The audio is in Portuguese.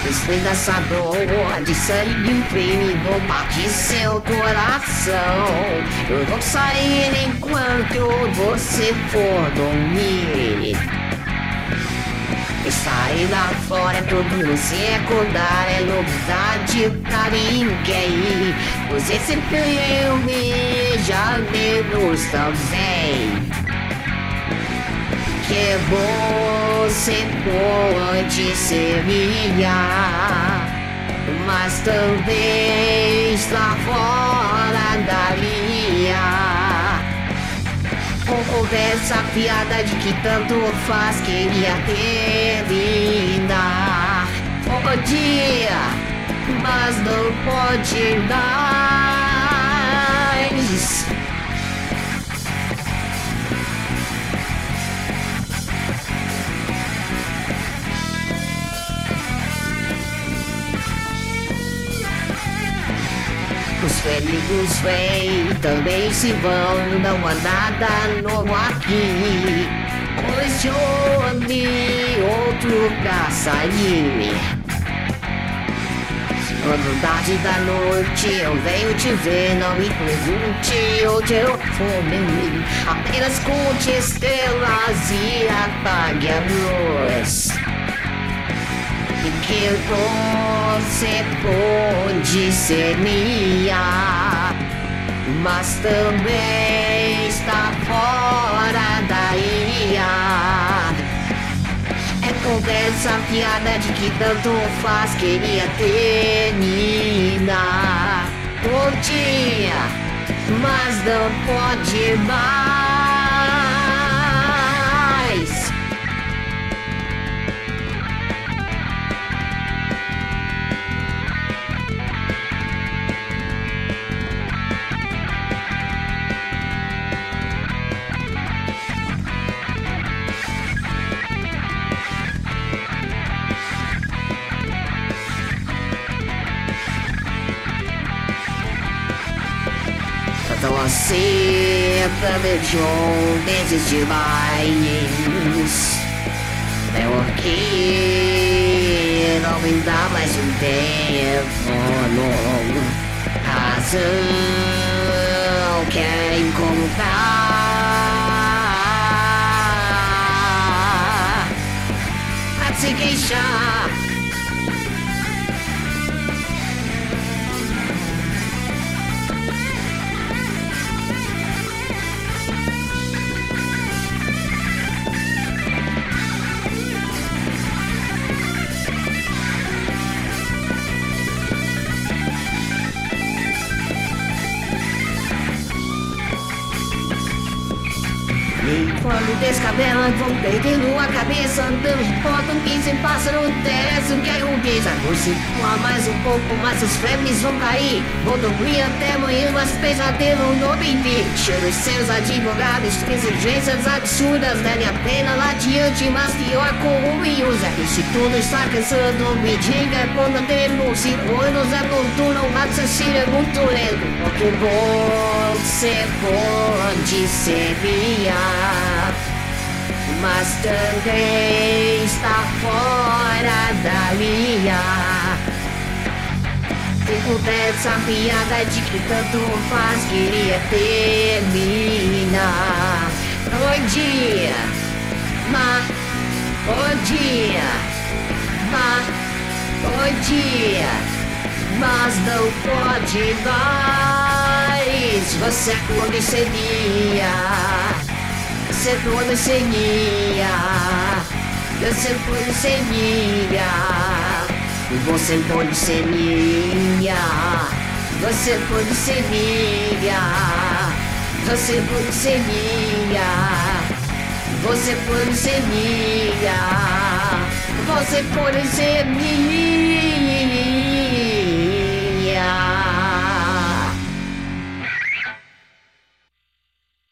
Desfenda essa dor de sangue e crime, vou partir seu coração. Eu vou sair enquanto você for dormir. Sair lá fora quando você acordar é novidade pra ninguém. Você sempre eu e já menos também. Que você pode ser minha, mas também está fora da linha. Com conversa piada de que tanto faz, queria terminar. Podia, mas não pode mais. Os felinos vêm, também se vão, não há nada novo aqui. Colecione outro pra sair. Quando tarde da noite eu venho te ver, não me pergunte onde eu fui. Apenas conte estrelas e apague a luz. Que você pode ser minha, mas também está fora da ilha. É conversa piada de que tanto faz, queria terminar. Podia, mas não pode mais. Então assim planejou meses demais. Porque não me dá mais um tempo. Razão quer encontrar a se queixar. Quando descabelam vão perdendo a cabeça, andando de porta, um piso em pássaro, desce, quero um beijo. Você pula mais um pouco, mas os febres vão cair. Vou dormir até amanhã, mas pesadelo não me vi. Cheiro os seus advogados, exigências absurdas, deve a pena lá adiante, mas pior com o usa. Isso tudo está cansando, me diga quando denuncio. Anos é tortura, o raciocínio é muito lento. Porque você pode ser minha, mas também está fora da linha. Fico dessa piada de que tanto faz, queria terminar. Podia, mas podia, mas não pode mais. Você aconteceria. Você pode ser minha, você pode ser minha, você pode ser minha, você pode ser minha, você pode ser minha, você pode ser minha, você pode ser minha.